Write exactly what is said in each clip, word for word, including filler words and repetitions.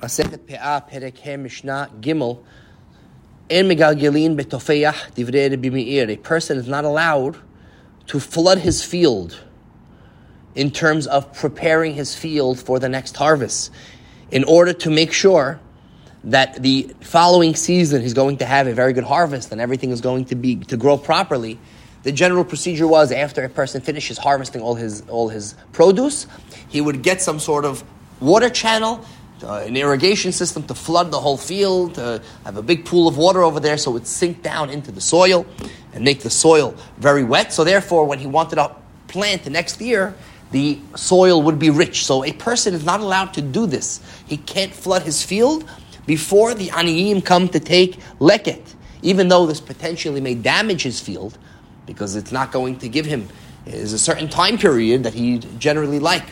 Masechet Pe'ah, Perek He, Mishnah Gimel. En megalgelin betofeyah divrei Rabbi Meir. A person is not allowed to flood his field in terms of preparing his field for the next harvest, in order to make sure that the following season he's going to have a very good harvest and everything is going to be to grow properly. The general procedure was, after a person finishes harvesting all his all his produce, he would get some sort of water channel, uh, an irrigation system to flood the whole field, uh, have a big pool of water over there so it would sink down into the soil and make the soil very wet. So therefore, when he wanted to plant the next year, the soil would be rich. So a person is not allowed to do this. He can't flood his field before the aniyim come to take leket, even though this potentially may damage his field, because it's not going to give him, is a certain time period that he'd generally like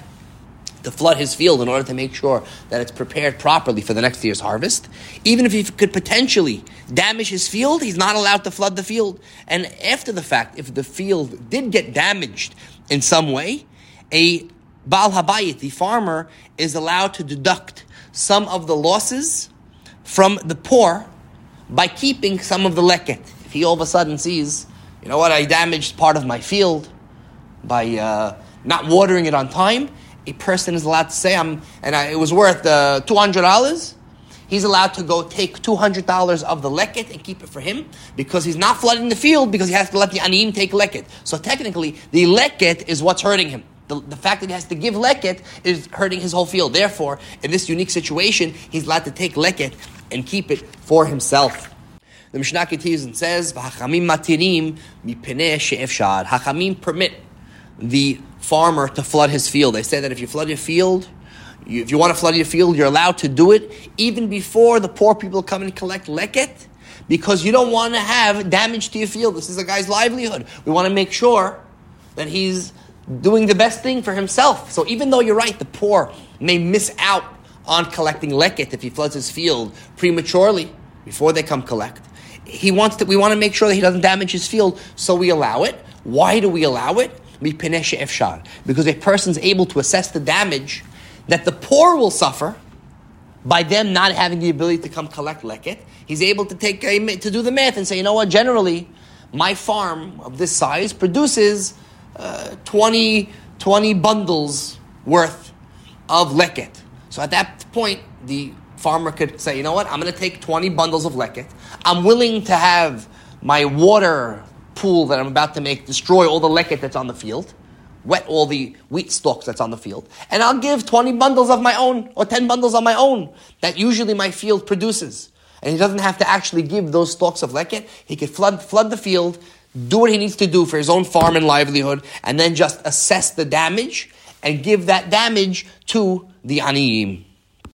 to flood his field in order to make sure that it's prepared properly for the next year's harvest. Even if he could potentially damage his field, he's not allowed to flood the field. And after the fact, if the field did get damaged in some way, a Baal Habayit, the farmer, is allowed to deduct some of the losses from the poor by keeping some of the leket. If he all of a sudden sees, you know what, I damaged part of my field by uh, not watering it on time, a person is allowed to say, "I'm," and I, it was worth uh, two hundred dollars. He's allowed to go take two hundred dollars of the leket and keep it for him, because he's not flooding the field, because he has to let the aniyim take leket. So technically, the leket is what's hurting him. The, the fact that he has to give leket is hurting his whole field. Therefore, in this unique situation, he's allowed to take leket and keep it for himself. The Mishnah continues and says, "V'hachamim matirim mipeneh she'efshar." Hachamim permit the farmer to flood his field. They say that if you flood your field, you, if you want to flood your field, you're allowed to do it even before the poor people come and collect leket, because you don't want to have damage to your field. This is a guy's livelihood. We want to make sure that he's doing the best thing for himself. So even though you're right, the poor may miss out on collecting leket if he floods his field prematurely before they come collect. He wants to. We want to make sure that he doesn't damage his field, so we allow it. Why do we allow it? Because a person's able to assess the damage that the poor will suffer by them not having the ability to come collect leket. He's able to take a, to do the math and say, you know what, generally, my farm of this size produces uh, twenty, twenty bundles worth of leket. So at that point, the farmer could say, you know what, I'm going to take twenty bundles of leket. I'm willing to have my water pool that I'm about to make destroy all the leket that's on the field, wet all the wheat stalks that's on the field, and I'll give twenty bundles of my own, or ten bundles of my own, that usually my field produces. And he doesn't have to actually give those stalks of leket. He could flood flood the field, do what he needs to do for his own farm and livelihood, and then just assess the damage and give that damage to the aniyim.